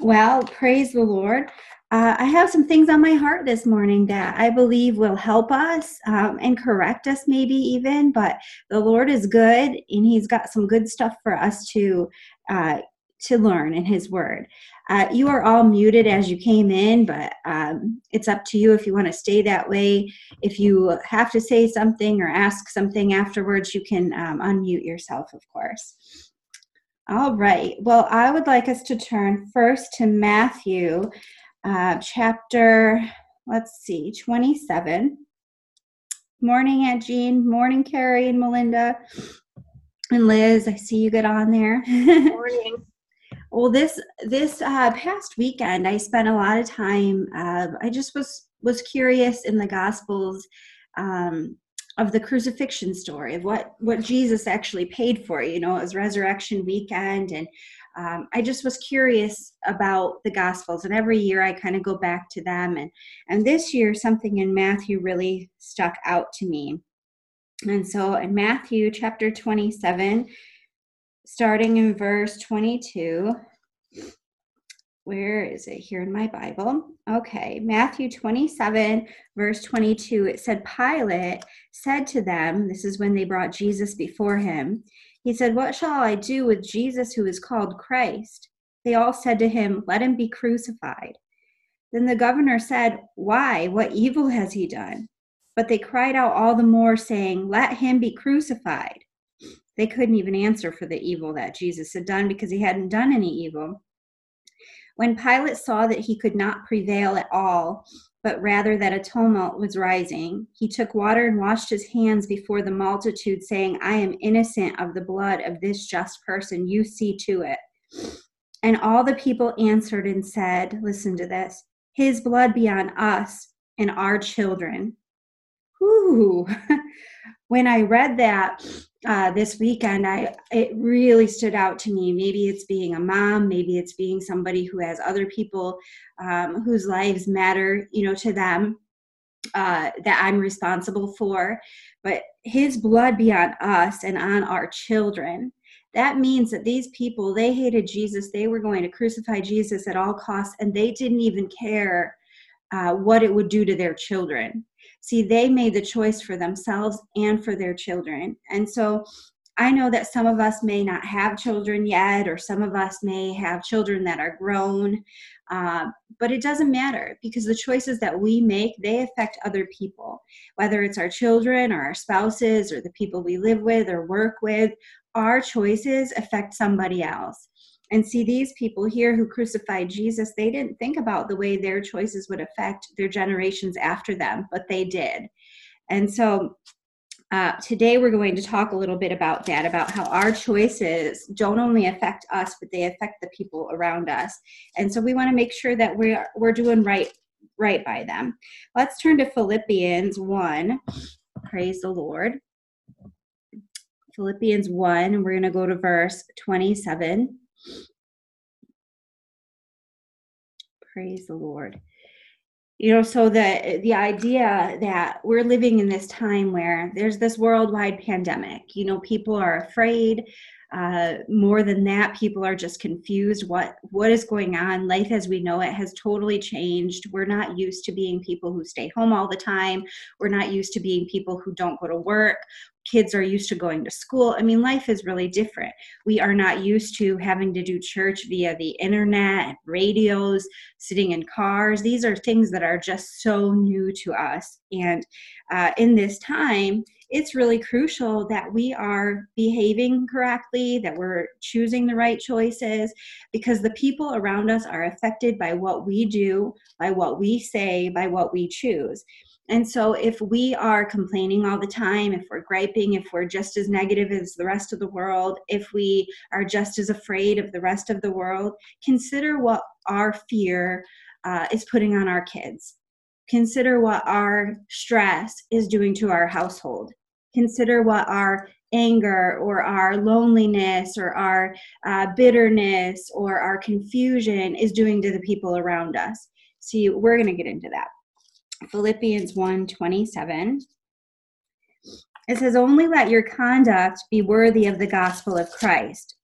Well, praise the Lord. I have some things on my heart this morning that I believe will help us and correct us, maybe even. But the Lord is good, and He's got some good stuff for us to learn in His Word. You are all muted as you came in, but it's up to you if you want to stay that way. If you have to say something or ask something afterwards, you can unmute yourself, of course. All right. Well, I would like us to turn first to Matthew chapter, 27. Morning, Aunt Jean. Morning, Carrie and Melinda. And Liz, I see you get on there. Morning. Well, this past weekend, I spent a lot of time. I just was curious in the Gospels of the crucifixion story, of what Jesus actually paid for. It was resurrection weekend, and I just was curious about the Gospels, and every year I kind of go back to them, and this year something in Matthew really stuck out to me. And so in Matthew chapter 27, starting in verse 22, where is it here in my Bible? Okay, Matthew 27, verse 22, it said, Pilate said to them, this is when they brought Jesus before him, he said, "What shall I do with Jesus who is called Christ?" They all said to him, "Let him be crucified." Then the governor said, "Why? What evil has he done?" But they cried out all the more, saying, "Let him be crucified." They couldn't even answer for the evil that Jesus had done, because he hadn't done any evil. When Pilate saw that he could not prevail at all, but rather that a tumult was rising, he took water and washed his hands before the multitude, saying, "I am innocent of the blood of this just person. You see to it." And all the people answered and said, listen to this, "His blood be on us and our children." Whew. When I read that this weekend, it really stood out to me. Maybe it's being a mom, maybe it's being somebody who has other people whose lives matter, to them, that I'm responsible for. But his blood be on us and on our children. That means that these people, they hated Jesus. They were going to crucify Jesus at all costs, and they didn't even care what it would do to their children. See, they made the choice for themselves and for their children. And so I know that some of us may not have children yet, or some of us may have children that are grown, but it doesn't matter, because the choices that we make, they affect other people, whether it's our children or our spouses or the people we live with or work with. Our choices affect somebody else. And see, these people here who crucified Jesus, they didn't think about the way their choices would affect their generations after them, but they did. And so today we're going to talk a little bit about that, about how our choices don't only affect us, but they affect the people around us. And so we want to make sure that we're doing right by them. Let's turn to Philippians 1. Praise the Lord. Philippians 1, and we're going to go to verse 27. Praise the Lord. So the idea that we're living in this time where there's this worldwide pandemic, people are afraid. More than that, people are just confused what is going on. Life as we know it has totally changed. We're not used to being people who stay home all the time. We're not used to being people who don't go to work. Kids are used to going to school. I mean, life is really different. We are not used to having to do church via the internet, radios, sitting in cars. These are things that are just so new to us. And in this time, it's really crucial that we are behaving correctly, that we're choosing the right choices, because the people around us are affected by what we do, by what we say, by what we choose. And so if we are complaining all the time, if we're griping, if we're just as negative as the rest of the world, if we are just as afraid of the rest of the world, consider what our fear is putting on our kids. Consider what our stress is doing to our household. Consider what our anger or our loneliness or our bitterness or our confusion is doing to the people around us. See, we're going to get into that. Philippians 1:27. It says, "Only let your conduct be worthy of the gospel of Christ,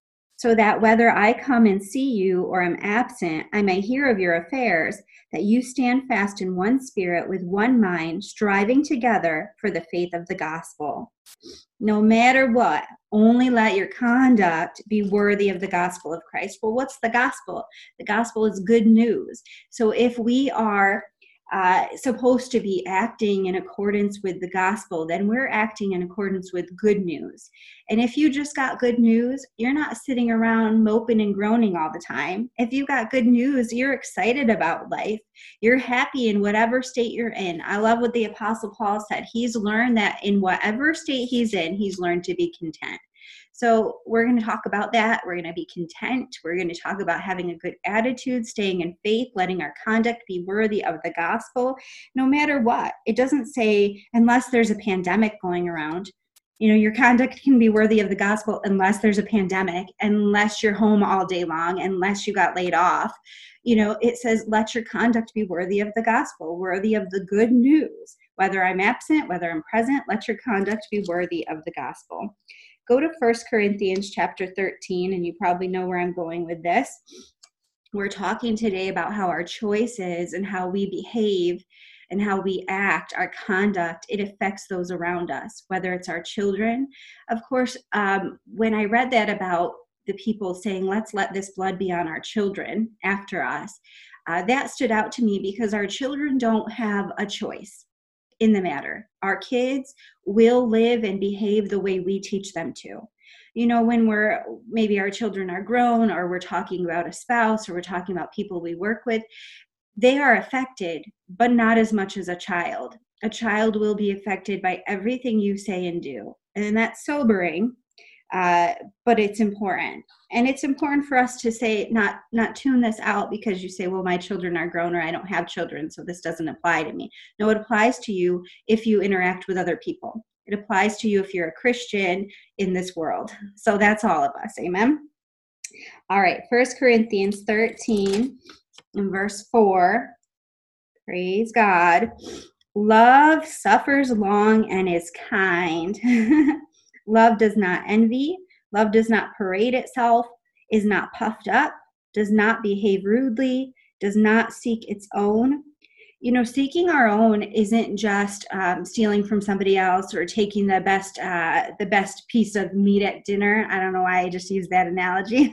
so that whether I come and see you or am absent, I may hear of your affairs, that you stand fast in one spirit with one mind, striving together for the faith of the gospel. No matter what, only let your conduct be worthy of the gospel of Christ. Well, what's the gospel? The gospel is good news. So if we are supposed to be acting in accordance with the gospel, then we're acting in accordance with good news. And if you just got good news, you're not sitting around moping and groaning all the time. If you got good news, you're excited about life. You're happy in whatever state you're in. I love what the Apostle Paul said. He's learned that in whatever state he's in, he's learned to be content. So we're going to talk about that. We're going to be content. We're going to talk about having a good attitude, staying in faith, letting our conduct be worthy of the gospel, no matter what. It doesn't say, unless there's a pandemic going around. Your conduct can be worthy of the gospel unless there's a pandemic, unless you're home all day long, unless you got laid off. It says, let your conduct be worthy of the gospel, worthy of the good news. Whether I'm absent, whether I'm present, let your conduct be worthy of the gospel. Go to 1 Corinthians chapter 13, and you probably know where I'm going with this. We're talking today about how our choices and how we behave and how we act, our conduct, it affects those around us, whether it's our children. Of course, when I read that about the people saying, let's let this blood be on our children after us, that stood out to me because our children don't have a choice in the matter. Our kids will live and behave the way we teach them to. When maybe our children are grown, or we're talking about a spouse, or we're talking about people we work with, they are affected, but not as much as a child. A child will be affected by everything you say and do. And that's sobering, but it's important. And it's important for us to say, not tune this out because you say, well, my children are grown, or I don't have children, so this doesn't apply to me. No, it applies to you if you interact with other people. It applies to you if you're a Christian in this world. So that's all of us. Amen. All right. 1 Corinthians 13 and verse 4. Praise God. Love suffers long and is kind. Love does not envy. Love does not parade itself, is not puffed up, does not behave rudely, does not seek its own. Seeking our own isn't just stealing from somebody else or taking the best piece of meat at dinner. I don't know why I just used that analogy.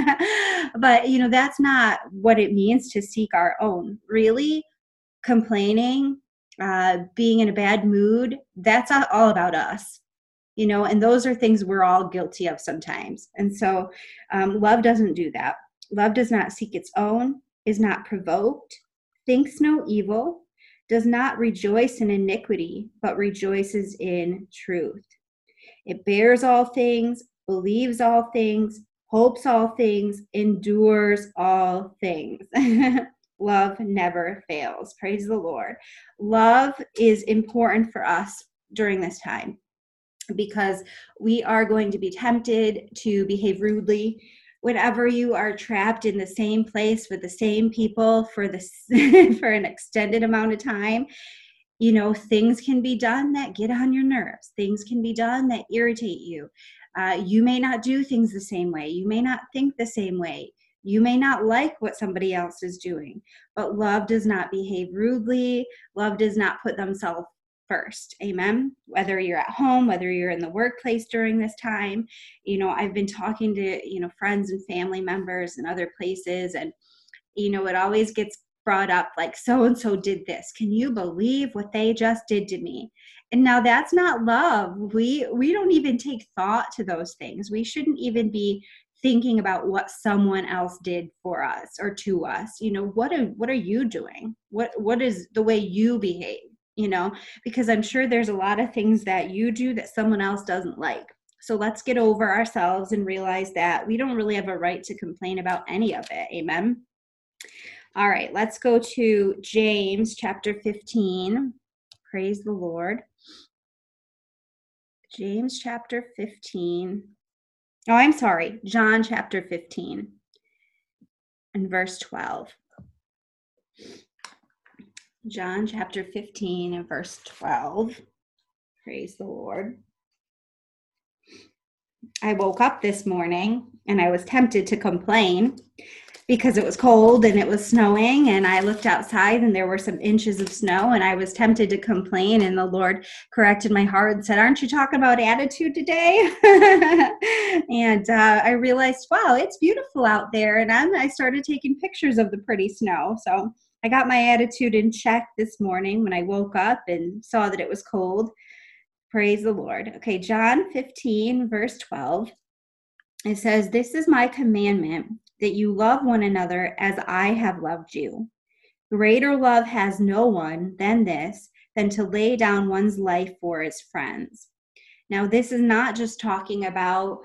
But, that's not what it means to seek our own. Really, complaining, being in a bad mood, that's all about us. And those are things we're all guilty of sometimes. And so love doesn't do that. Love does not seek its own, is not provoked, thinks no evil, does not rejoice in iniquity, but rejoices in truth. It bears all things, believes all things, hopes all things, endures all things. Love never fails. Praise the Lord. Love is important for us during this time, because we are going to be tempted to behave rudely. Whenever you are trapped in the same place with the same people for an extended amount of time, things can be done that get on your nerves. Things can be done that irritate you. You may not do things the same way. You may not think the same way. You may not like what somebody else is doing, but love does not behave rudely. Love does not put themselves first. Amen. Whether you're at home, whether you're in the workplace during this time, I've been talking to, friends and family members and other places, and, it always gets brought up like, so-and-so did this. Can you believe what they just did to me? And now that's not love. We don't even take thought to those things. We shouldn't even be thinking about what someone else did for us or to us. What are you doing? What is the way you behave? Because I'm sure there's a lot of things that you do that someone else doesn't like. So let's get over ourselves and realize that we don't really have a right to complain about any of it. Amen. All right, let's go to James chapter 15. Praise the Lord. James chapter 15. Oh, I'm sorry. John chapter 15 and verse 12. John chapter 15 and verse 12. Praise the Lord. I woke up this morning and I was tempted to complain because it was cold and it was snowing, and I looked outside and there were some inches of snow, and I was tempted to complain, and the Lord corrected my heart and said, aren't you talking about attitude today? And I realized, wow, it's beautiful out there, and I started taking pictures of the pretty snow. So I got my attitude in check this morning when I woke up and saw that it was cold. Praise the Lord. Okay, John 15 verse 12. It says, this is my commandment, that you love one another as I have loved you. Greater love has no one than this, than to lay down one's life for his friends. Now, this is not just talking about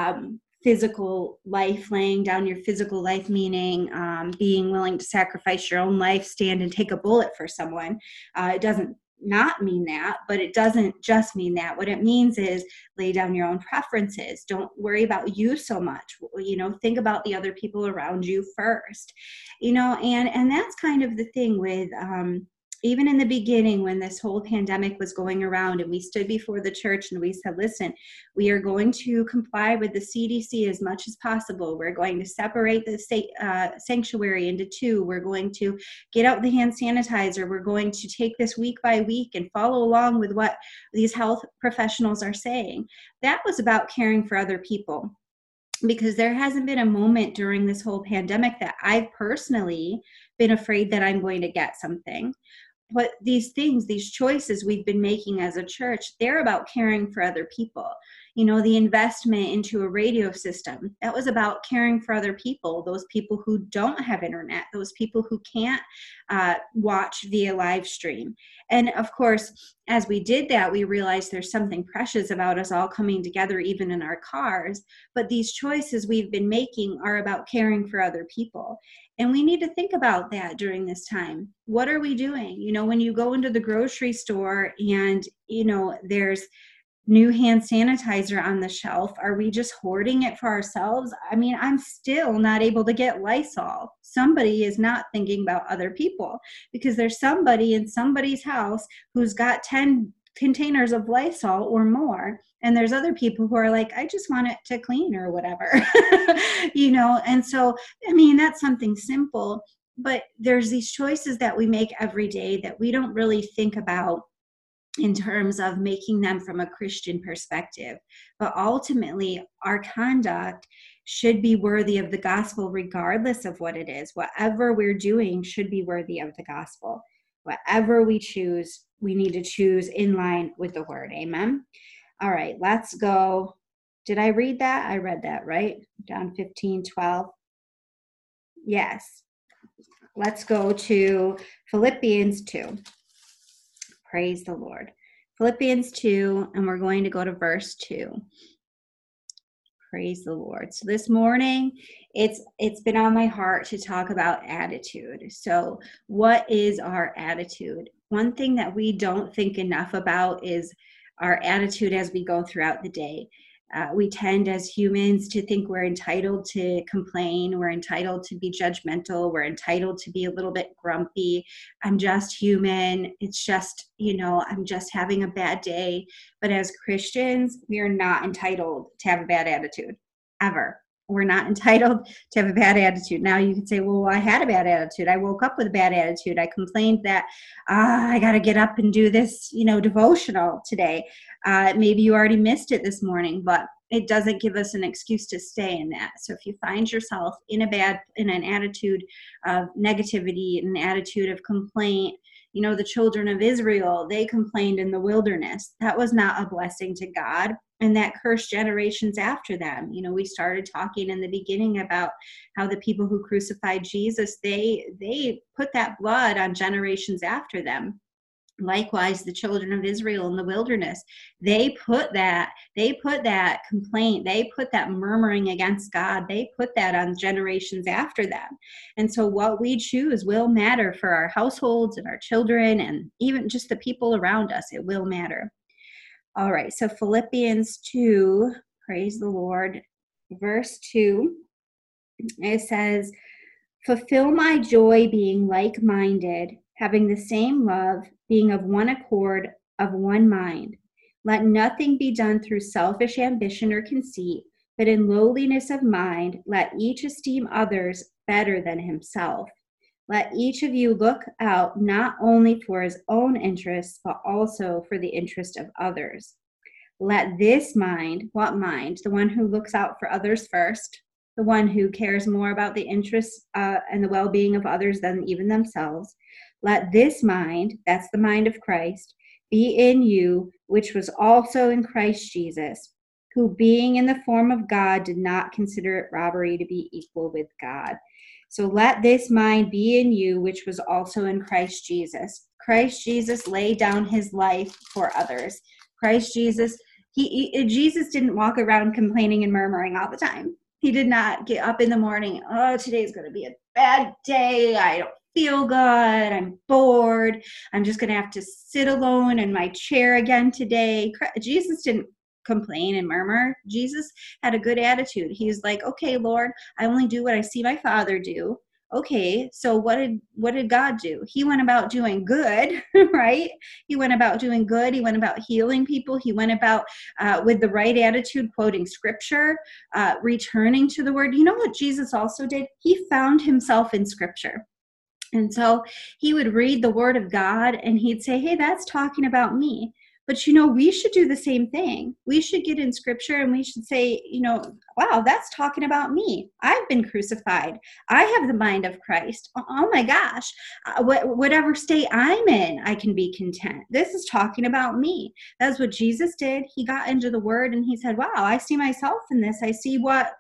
physical life, laying down your physical life, meaning being willing to sacrifice your own life, stand and take a bullet for someone. It doesn't not mean that, but it doesn't just mean that. What it means is lay down your own preferences. Don't worry about you so much. Think about the other people around you first. And that's kind of the thing with even in the beginning, when this whole pandemic was going around and we stood before the church and we said, listen, we are going to comply with the CDC as much as possible. We're going to separate the sanctuary into two. We're going to get out the hand sanitizer. We're going to take this week by week and follow along with what these health professionals are saying. That was about caring for other people. Because there hasn't been a moment during this whole pandemic that I've personally been afraid that I'm going to get something. But these things, these choices we've been making as a church, they're about caring for other people. The investment into a radio system, that was about caring for other people, those people who don't have internet, those people who can't watch via live stream. And of course, as we did that, we realized there's something precious about us all coming together, even in our cars. But these choices we've been making are about caring for other people. And we need to think about that during this time. What are we doing? When you go into the grocery store and, there's new hand sanitizer on the shelf, are we just hoarding it for ourselves? I mean, I'm still not able to get Lysol. Somebody is not thinking about other people, because there's somebody in somebody's house who's got 10 containers of Lysol or more, and there's other people who are like, I just want it to clean or whatever. And so, I mean, that's something simple, but there's these choices that we make every day that we don't really think about in terms of making them from a Christian perspective. But ultimately, our conduct should be worthy of the gospel, regardless of what it is. Whatever we're doing should be worthy of the gospel. Whatever we choose, we need to choose in line with the word. Amen. All right, let's go. Did I read that? I read that, right? John 15:12. Yes. Let's go to Philippians 2. Praise the Lord. Philippians 2, and we're going to go to verse 2. Praise the Lord. So this morning, it's been on my heart to talk about attitude. So what is our attitude? One thing that we don't think enough about is our attitude as we go throughout the day. We tend as humans to think we're entitled to complain. We're entitled to be judgmental. We're entitled to be a little bit grumpy. I'm just human. It's just, I'm just having a bad day. But as Christians, we are not entitled to have a bad attitude, ever. We're not entitled to have a bad attitude. Now you can say, well, I had a bad attitude. I woke up with a bad attitude. I complained that I got to get up and do this, devotional today. Maybe you already missed it this morning, but it doesn't give us an excuse to stay in that. So if you find yourself in an attitude of negativity, an attitude of complaint, the children of Israel, they complained in the wilderness. That was not a blessing to God, and that cursed generations after them. We started talking in the beginning about how the people who crucified Jesus, they put that blood on generations after them. Likewise, the children of Israel in the wilderness, they put that complaint, they put that murmuring against God, they put that on generations after them. And so what we choose will matter for our households and our children, and even just the people around us. It will matter. All right, so Philippians 2, praise the Lord, verse 2, it says, fulfill my joy being like-minded, having the same love, being of one accord, of one mind. Let nothing be done through selfish ambition or conceit, but in lowliness of mind, let each esteem others better than himself. Let each of you look out not only for his own interests, but also for the interest of others. Let this mind, what mind? The one who looks out for others first, the one who cares more about the interests and the well-being of others than even themselves. Let this mind, that's the mind of Christ, be in you, which was also in Christ Jesus, who being in the form of God did not consider it robbery to be equal with God. So let this mind be in you, which was also in Christ Jesus. Christ Jesus laid down his life for others. Christ Jesus, Jesus didn't walk around complaining and murmuring all the time. He did not get up in the morning, oh, today's going to be a bad day. I don't feel good. I'm bored. I'm just going to have to sit alone in my chair again today. Jesus didn't complain and murmur. Jesus had a good attitude. He's like, okay, Lord, I only do what I see my Father do. Okay, so what did God do? He went about doing good, right? He went about doing good. He went about healing people. He went about with the right attitude, quoting scripture, returning to the word. You know what Jesus also did? He found himself in scripture. And so he would read the word of God and he'd say, hey, that's talking about me. But, we should do the same thing. We should get in scripture and we should say, wow, that's talking about me. I've been crucified. I have the mind of Christ. Oh my gosh, whatever state I'm in, I can be content. This is talking about me. That's what Jesus did. He got into the word and he said, wow, I see myself in this. I see what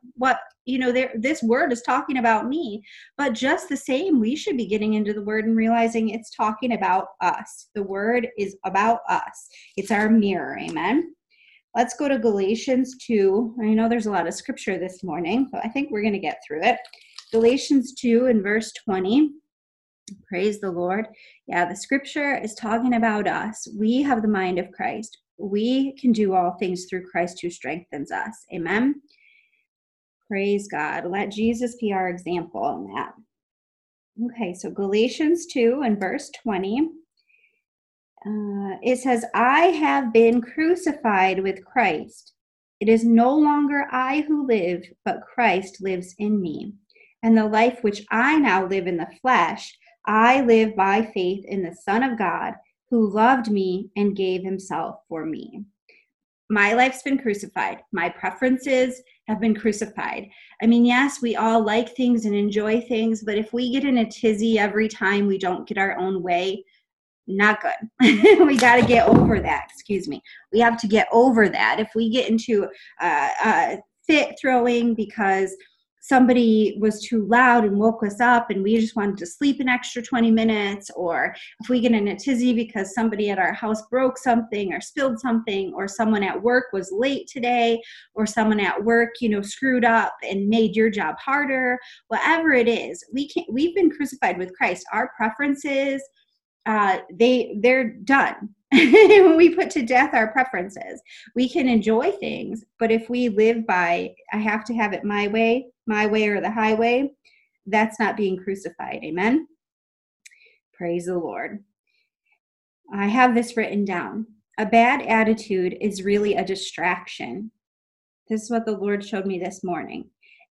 this word is talking about me. But just the same, we should be getting into the word and realizing it's talking about us. The word is about us. It's our mirror. Amen. Let's go to Galatians 2. I know there's a lot of scripture this morning, but I think we're going to get through it. Galatians 2 and verse 20. Praise the Lord. Yeah, the scripture is talking about us. We have the mind of Christ. We can do all things through Christ who strengthens us. Amen. Praise God. Let Jesus be our example in that. Okay, so Galatians 2 and verse 20. It says, I have been crucified with Christ. It is no longer I who live, but Christ lives in me. And the life which I now live in the flesh, I live by faith in the Son of God, who loved me and gave himself for me. My life's been crucified. My preferences have been crucified. I mean, yes, we all like things and enjoy things, but if we get in a tizzy every time we don't get our own way, not good. We got to get over that. Excuse me. We have to get over that. If we get into fit throwing because somebody was too loud and woke us up and we just wanted to sleep an extra 20 minutes, or if we get in a tizzy because somebody at our house broke something or spilled something, or someone at work was late today, or someone at work, screwed up and made your job harder, whatever it is, we've been crucified with Christ. Our preferences, they're done. We put to death our preferences. We can enjoy things, but if we live by, I have to have it my way or the highway, that's not being crucified. Amen. Praise the Lord. I have this written down. A bad attitude is really a distraction. This is what the Lord showed me this morning.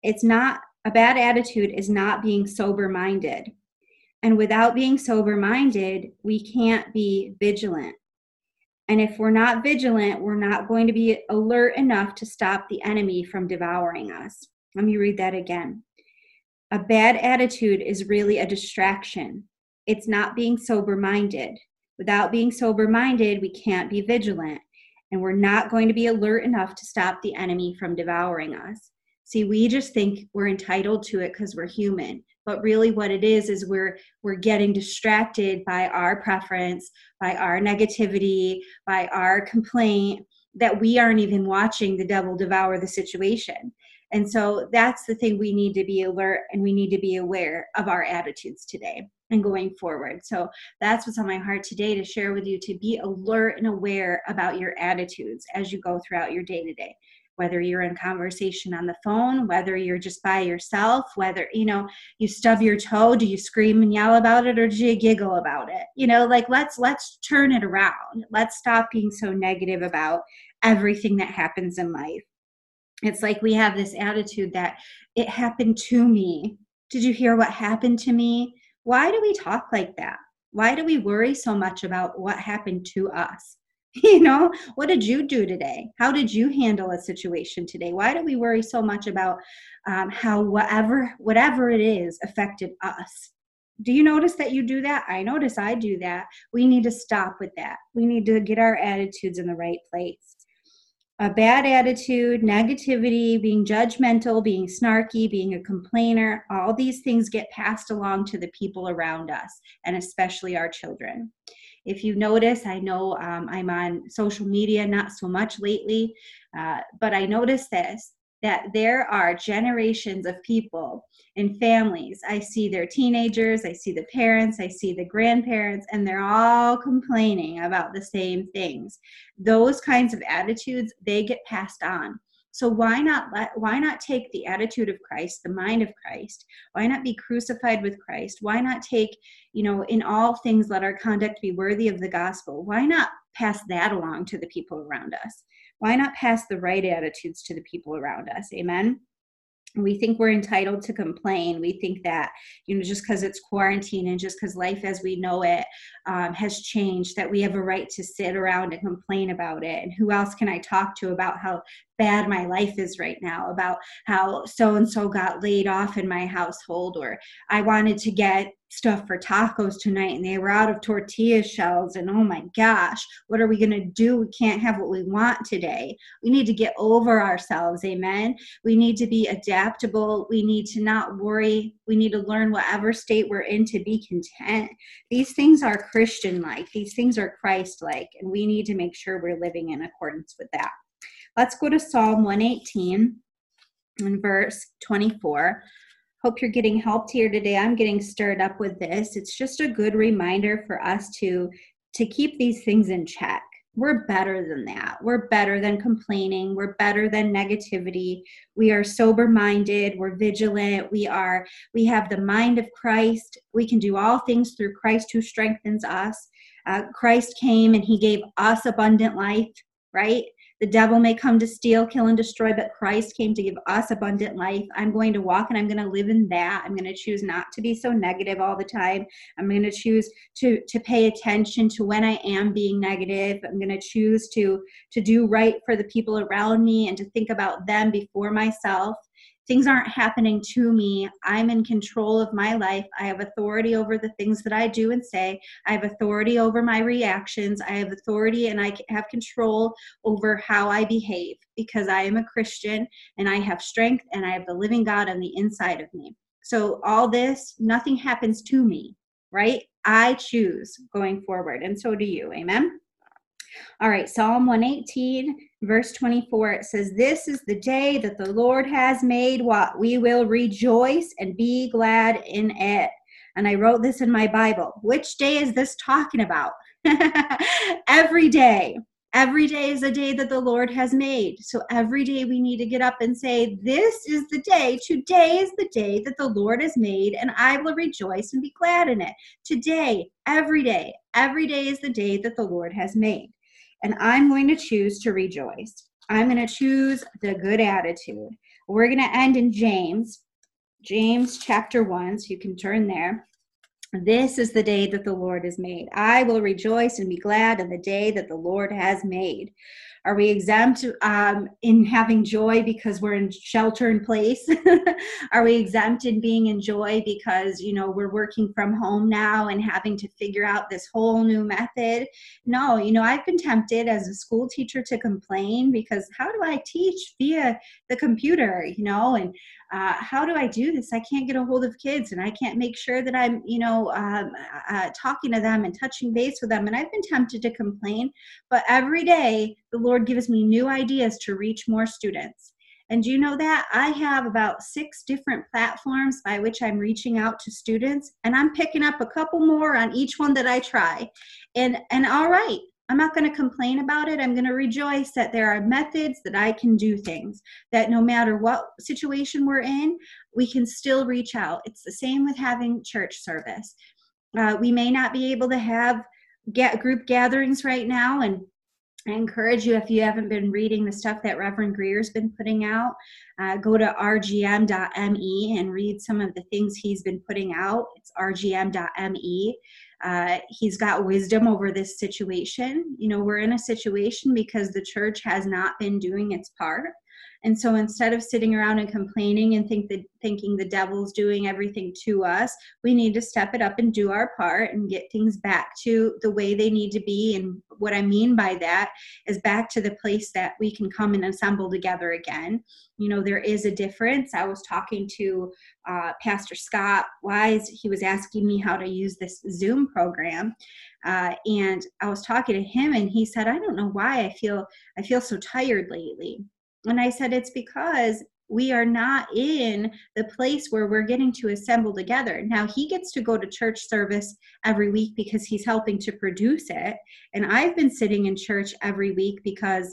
A bad attitude is not being sober-minded. And without being sober-minded, we can't be vigilant. And if we're not vigilant, we're not going to be alert enough to stop the enemy from devouring us. Let me read that again. A bad attitude is really a distraction. It's not being sober-minded. Without being sober-minded, we can't be vigilant. And we're not going to be alert enough to stop the enemy from devouring us. See, we just think we're entitled to it because we're human. But really what it is we're getting distracted by our preference, by our negativity, by our complaint, that we aren't even watching the devil devour the situation. And so that's the thing, we need to be alert and we need to be aware of our attitudes today and going forward. So that's what's on my heart today, to share with you, to be alert and aware about your attitudes as you go throughout your day to day. whether you're in conversation on the phone, whether you're just by yourself, whether, you stub your toe, do you scream and yell about it, or do you giggle about it? Let's turn it around. Let's stop being so negative about everything that happens in life. It's like we have this attitude that it happened to me. Did you hear what happened to me? Why do we talk like that? Why do we worry so much about what happened to us? What did you do today? How did you handle a situation today? Why do we worry so much about how whatever it is affected us? Do you notice that you do that? I notice I do that. We need to stop with that. We need to get our attitudes in the right place. A bad attitude, negativity, being judgmental, being snarky, being a complainer, all these things get passed along to the people around us, and especially our children. If you notice, I know I'm on social media, not so much lately, but I notice this, that there are generations of people and families. I see their teenagers, I see the parents, I see the grandparents, and they're all complaining about the same things. Those kinds of attitudes, they get passed on. So why not take the attitude of Christ, the mind of Christ? Why not be crucified with Christ? Why not take, in all things, let our conduct be worthy of the gospel? Why not pass that along to the people around us? Why not pass the right attitudes to the people around us? Amen. We think we're entitled to complain. We think that, just because it's quarantine and just because life as we know it has changed, that we have a right to sit around and complain about it. And who else can I talk to about how bad my life is right now, about how so-and-so got laid off in my household, or I wanted to get stuff for tacos tonight and they were out of tortilla shells, and oh my gosh, what are we going to do? We can't have what we want today. We need to get over ourselves. Amen. We need to be adaptable. We need to not worry. We need to learn whatever state we're in to be content. These things are Christian-like. These things are Christ-like, and we need to make sure we're living in accordance with that. Let's go to Psalm 118 and verse 24. Hope you're getting helped here today. I'm getting stirred up with this. It's just a good reminder for us to keep these things in check. We're better than that. We're better than complaining. We're better than negativity. We are sober-minded. We're vigilant. We have the mind of Christ. We can do all things through Christ who strengthens us. Christ came and he gave us abundant life, right? The devil may come to steal, kill, and destroy, but Christ came to give us abundant life. I'm going to walk and I'm going to live in that. I'm going to choose not to be so negative all the time. I'm going to choose to pay attention to when I am being negative. I'm going to choose to do right for the people around me and to think about them before myself. Things aren't happening to me. I'm in control of my life. I have authority over the things that I do and say. I have authority over my reactions. I have authority and I have control over how I behave, because I am a Christian and I have strength and I have the living God on the inside of me. So all this, nothing happens to me, right? I choose going forward, and so do you. Amen. All right, Psalm 118, verse 24, it says, "This is the day that the Lord has made. What? We will rejoice and be glad in it." And I wrote this in my Bible. Which day is this talking about? Every day. Every day is a day that the Lord has made. So every day we need to get up and say, this is the day. Today is the day that the Lord has made, and I will rejoice and be glad in it. Today, every day is the day that the Lord has made. And I'm going to choose to rejoice. I'm going to choose the good attitude. We're going to end in James chapter 1, so you can turn there. This is the day that the Lord has made. I will rejoice and be glad in the day that the Lord has made. Are we exempt in having joy because we're in shelter in place? Are we exempt in being in joy because, we're working from home now and having to figure out this whole new method? No, I've been tempted as a school teacher to complain, because how do I teach via the computer, and how do I do this? I can't get a hold of kids, and I can't make sure that I'm, talking to them and touching base with them. And I've been tempted to complain, but every day the Lord gives me new ideas to reach more students. And do you know that? I have about 6 different platforms by which I'm reaching out to students, and I'm picking up a couple more on each one that I try. And all right, I'm not going to complain about it. I'm going to rejoice that there are methods that I can do things, that no matter what situation we're in, we can still reach out. It's the same with having church service. We may not be able to have group gatherings right now, and I encourage you, if you haven't been reading the stuff that Reverend Greer's been putting out, go to rgm.me and read some of the things he's been putting out. It's rgm.me. He's got wisdom over this situation. You know, we're in a situation because the church has not been doing its part. And so instead of sitting around and complaining and thinking the devil's doing everything to us, we need to step it up and do our part and get things back to the way they need to be. And what I mean by that is back to the place that we can come and assemble together again. You know, there is a difference. I was talking to Pastor Scott Wise. He was asking me how to use this Zoom program. And I was talking to him, and he said, I don't know why I feel so tired lately. And I said, it's because we are not in the place where we're getting to assemble together. Now, he gets to go to church service every week because he's helping to produce it. And I've been sitting in church every week because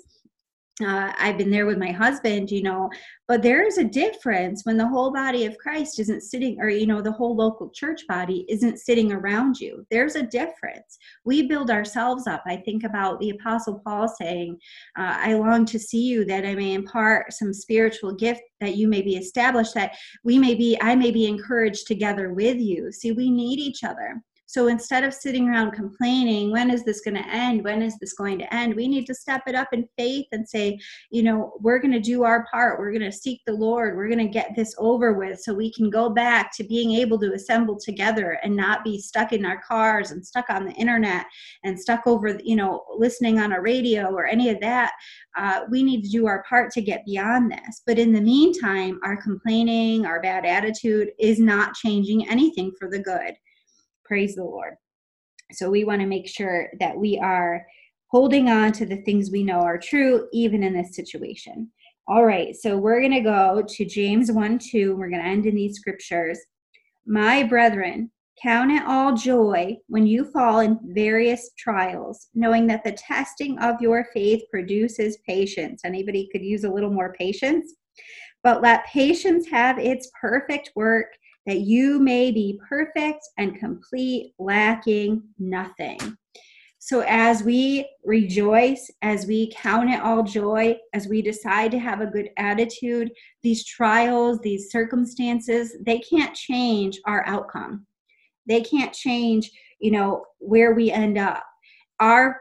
I've been there with my husband, you know, but there is a difference when the whole body of Christ isn't sitting, or, you know, the whole local church body isn't sitting around you. There's a difference. We build ourselves up. I think about the Apostle Paul saying, I long to see you that I may impart some spiritual gift that you may be established, that I may be encouraged together with you. See, we need each other. So instead of sitting around complaining, when is this going to end? When is this going to end? We need to step it up in faith and say, you know, we're going to do our part. We're going to seek the Lord. We're going to get this over with so we can go back to being able to assemble together and not be stuck in our cars and stuck on the internet and stuck over, you know, listening on a radio or any of that. We need to do our part to get beyond this. But in the meantime, our complaining, our bad attitude is not changing anything for the good. Praise the Lord. So we want to make sure that we are holding on to the things we know are true, even in this situation. All right, so we're going to go to James 1:2. We're going to end in these scriptures. My brethren, count it all joy when you fall in various trials, knowing that the testing of your faith produces patience. Anybody could use a little more patience? But let patience have its perfect work, that you may be perfect and complete, lacking nothing. So as we rejoice, as we count it all joy, as we decide to have a good attitude, these trials, these circumstances, they can't change our outcome. They can't change, you know, where we end up. Our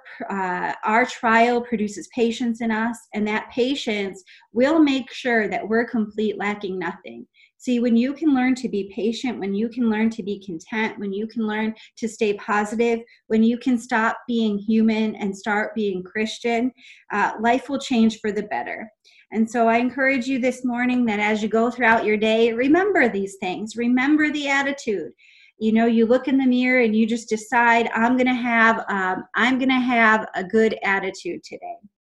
trial produces patience in us, and that patience will make sure that we're complete, lacking nothing. See, when you can learn to be patient, when you can learn to be content, when you can learn to stay positive, when you can stop being human and start being Christian, life will change for the better. And so I encourage you this morning that as you go throughout your day, remember these things. Remember the attitude. You know, you look in the mirror and you just decide, I'm going to have a good attitude today.